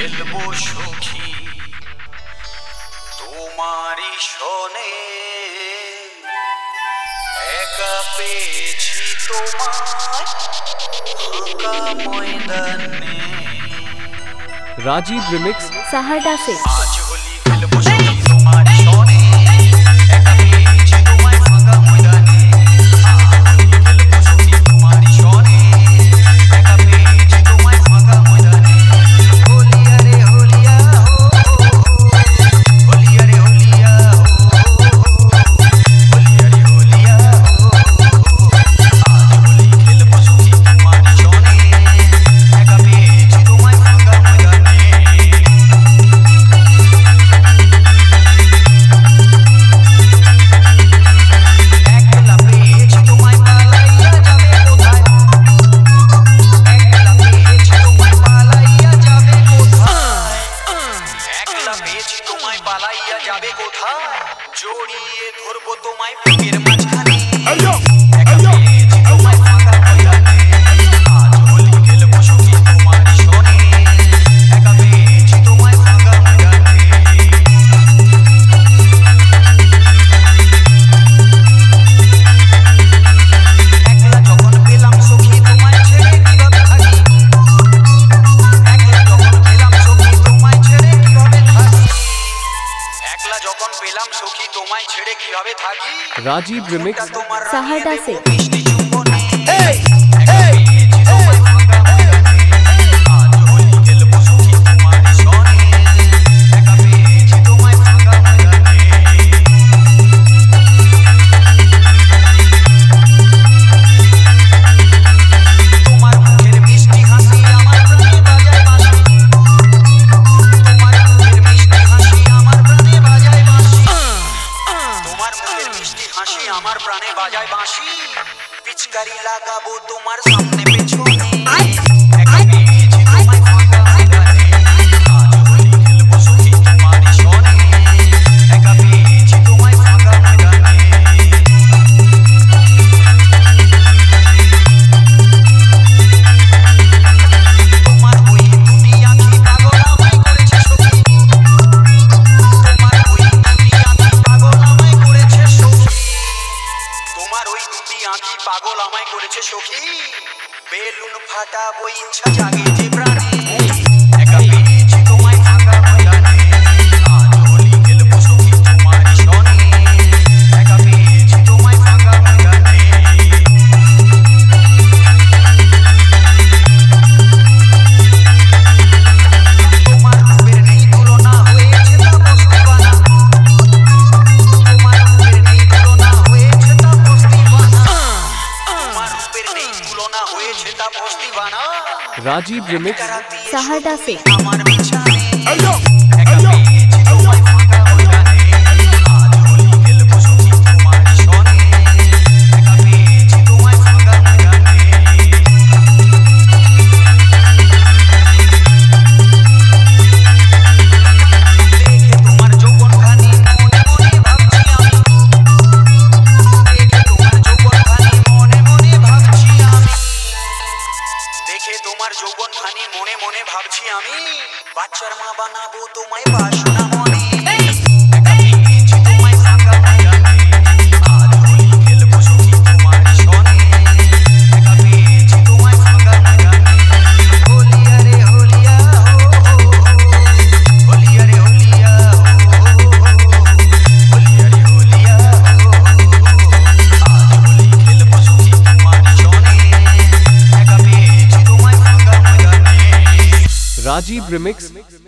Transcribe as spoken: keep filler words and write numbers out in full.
খেলবো সখী তোমারই শোনে একা পেয়েছি তোমার ফাঁকা ময়দানে। রাজীব রিমিক্স সাহারডা से আজ হোলি খেলবো সখী তোমারই শোনে একা পেয়েছি তোমায় ফাঁকা ময়দানে। আজ হোলি খেলবো সখী তোমারই শোনে একা পেয়েছি তোমায় ফাঁকা ময়দানে। হোলিয়া রে হোলিয়া হো হোলিয়া রে হোলিয়া হো হোলিয়া রে হোলিয়া হো। আজ হোলি খেলবো সখী তোমারই শোনে একা পেয়েছি তোমায় ফাঁকা ময়দানে। একলা পেয়েছি তোমায় পালাইয়া যাবে কোথায়? একলা পেয়েছি তোমায় পালাইয়া যাবে কোথায়? একলা পেয়েছি তোমায় পালাইয়া যাবে কোথায়? জড়িয়ে ধরবো তোমায় বুকের মাঝখানে। একা পেয়েছি তোমায় ফাঁকা ময়দানে। আজ হোলি খেলবো সখী তোমারই শোনে একা পেয়েছি তোমায় ফাঁকা ময়দানে। একলা যখন পেলাম সখী তোমায় ছেড়ে কিভাবে থাকি? একলা যখন পেলাম সখী তোমায় ছেড়ে কিভাবে থাকি? একলা যখন পেলাম সখী তোমায় ছেড়ে কিভাবে থাকি? রাজীব রিমিক্স তোমার সাহারডা से মিষ্টি চুম্বনে একা পেয়েছি তোমায় ফাঁকা ময়দানে। আজ হোলি খেলবো সখী তোমারই শোনে একা পেয়েছি তোমায় ফাঁকা ময়দানে। তোমার মুখের মিষ্টি হাসি আমার প্রাণে বাজায় বাঁশি। তোমার মুখের মিষ্টি হাসি আমার প্রাণে বাজায় বাঁশি। তোমার মুখের মিষ্টি হাসি আমার প্রাণে বাজায় বাঁশি। পিচকারি লাগাবো তোমার সামনে পেছনে একা পেয়েছি তোমায় ফাঁকা ময়দানে। আজ হোলি খেলবো সখী তোমারই শোনে একা পেয়েছি তোমায় ফাঁকা ময়দানে। তোমার ওই দুটি আঁখি পাগল আমায় করেছে সখী। তোমার ওই দুটি আঁখি পাগল আমায় করেছে সখী। তোমার ওই দুটি আঁখি পাগল আমায় করেছে সখী। বেলুন ফাটাবো ইচ্ছা জাগে যে প্রাণে একা পেয়েছি তোমায় ফাঁকা ময়দানে। আজ হোলি খেলবো সখী তোমারই শোনে একা পেয়েছি তোমায় ফাঁকা ময়দানে। তোমার রূপের নেই তুলনা হয়েছে তা বস্তি বানা। তোমার রূপের নেই তুলনা হয়েছে তা বস্তি বানা। তোমার রূপের নেই তুলনা হয়েছে তা বস্তি বানা। রাজীব রিমিক্স সাহারডা से আমার বিছানে একা পেয়েছি তোমায় ফাঁকা ময়দানে। আজ হোলি খেলবো সখী তোমারই শোনে একা পেয়েছি তোমায় ফাঁকা ময়দানে। দেখে তোমার যৌবনখানি মনে মনে ভাবছি আমি। দেখে তোমার যৌবনখানি মনে মনে ভাবছি আমি। দেখে তোমার যৌবনখানি মনে মনে ভাবছি আমি। বাচ্চার মা বানাবো তোমায় বাসনা মনে একা পেয়েছি তোমায় ফাঁকা ময়দানে। আজ হোলি খেলবো সখী তোমারই শোনে একা পেয়েছি তোমায় ফাঁকা ময়দানে। হোলিয়া রে হোলিয়া হো হোলিয়া রে হোলিয়া হো হোলিয়া রে হোলিয়া হো। আজ হোলি খেলবো সখী তোমারই শোনে একা পেয়েছি তোমায় ফাঁকা ময়দানে। রাজীব রিমিক্স